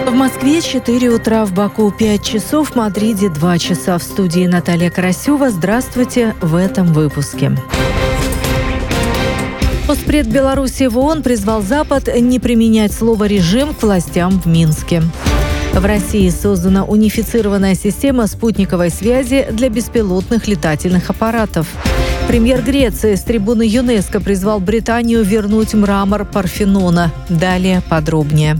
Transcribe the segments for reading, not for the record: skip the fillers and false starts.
В Москве 4 утра, в Баку 5 часов, в Мадриде 2 часа. В студии Наталья Карасева. Здравствуйте в этом выпуске. Постпред Беларуси в ООН призвал Запад не применять слово «режим» к властям в Минске. В России создана унифицированная система спутниковой связи для беспилотных летательных аппаратов. Премьер Греции с трибуны ЮНЕСКО призвал Британию вернуть мрамор Парфенона. Далее подробнее.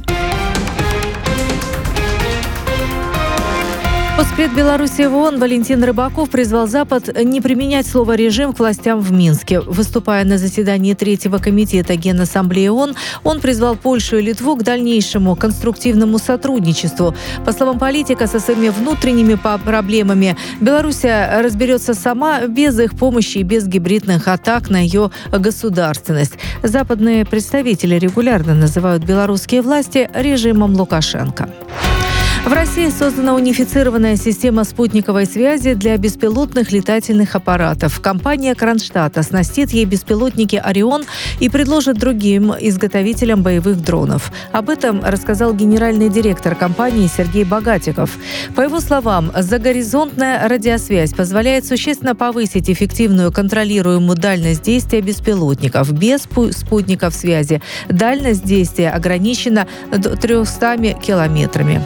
Постпред Беларуси в ООН Валентин Рыбаков призвал Запад не применять слово «режим» к властям в Минске. Выступая на заседании 3-го комитета Генассамблеи ООН, он призвал Польшу и Литву к дальнейшему конструктивному сотрудничеству. По словам политика, со своими внутренними проблемами Беларусь разберется сама без их помощи и без гибридных атак на ее государственность. Западные представители регулярно называют белорусские власти режимом Лукашенко. В России создана унифицированная система спутниковой связи для беспилотных летательных аппаратов. Компания Кронштадт оснастит ей беспилотники «Орион» и предложит другим изготовителям боевых дронов. Об этом рассказал генеральный директор компании Сергей Богатиков. По его словам, загоризонтная радиосвязь позволяет существенно повысить эффективную контролируемую дальность действия беспилотников. Без спутников связи дальность действия ограничена 300 километрами.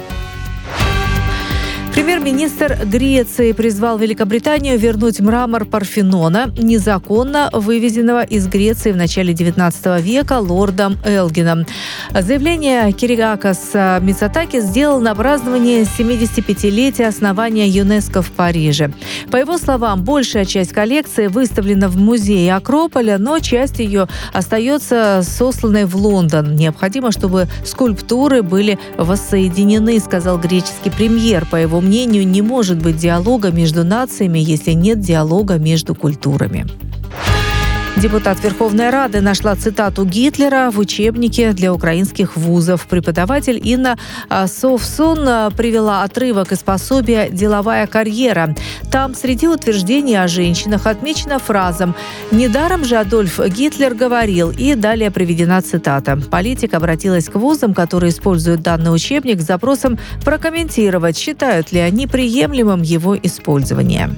Премьер-министр Греции призвал Великобританию вернуть мрамор Парфенона, незаконно вывезенного из Греции в начале XIX века лордом Элгином. Заявление Кириакос Мицотакис сделал на праздновании 75-летия основания ЮНЕСКО в Париже. По его словам, большая часть коллекции выставлена в музее Акрополя, но часть ее остается сосланной в Лондон. Необходимо, чтобы скульптуры были воссоединены, сказал греческий премьер. По его мнению, не может быть диалога между нациями, если нет диалога между культурами. Депутат Верховной Рады нашла цитату Гитлера в учебнике для украинских вузов. Преподаватель Инна Совсон привела отрывок из пособия «Деловая карьера». Там среди утверждений о женщинах отмечена фраза «Недаром же Адольф Гитлер говорил», и далее приведена цитата. Политик обратилась к вузам, которые используют данный учебник, с запросом прокомментировать, считают ли они приемлемым его использование.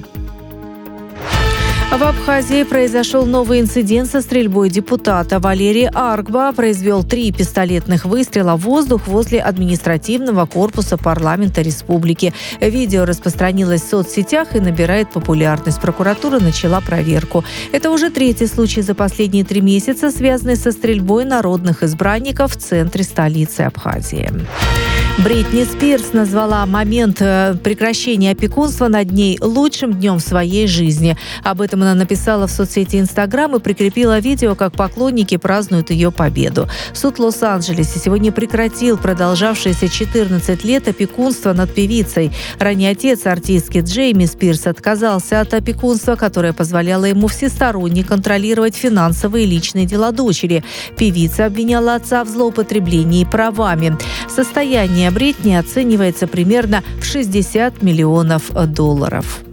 В Абхазии произошел новый инцидент со стрельбой депутата. Валерий Аргба произвел 3 пистолетных выстрела в воздух возле административного корпуса парламента республики. Видео распространилось в соцсетях и набирает популярность. Прокуратура начала проверку. Это уже 3-й случай за последние 3 месяца, связанный со стрельбой народных избранников в центре столицы Абхазии. Бритни Спирс назвала момент прекращения опекунства над ней лучшим днем в своей жизни. Об этом она написала в соцсети Инстаграм и прикрепила видео, как поклонники празднуют ее победу. Суд Лос-Анджелеса сегодня прекратил продолжавшееся 14 лет опекунство над певицей. Ранее отец артистки Джейми Спирс отказался от опекунства, которое позволяло ему всесторонне контролировать финансовые и личные дела дочери. Певица обвиняла отца в злоупотреблении правами. Состояние Бритни оценивается примерно в $60 миллионов.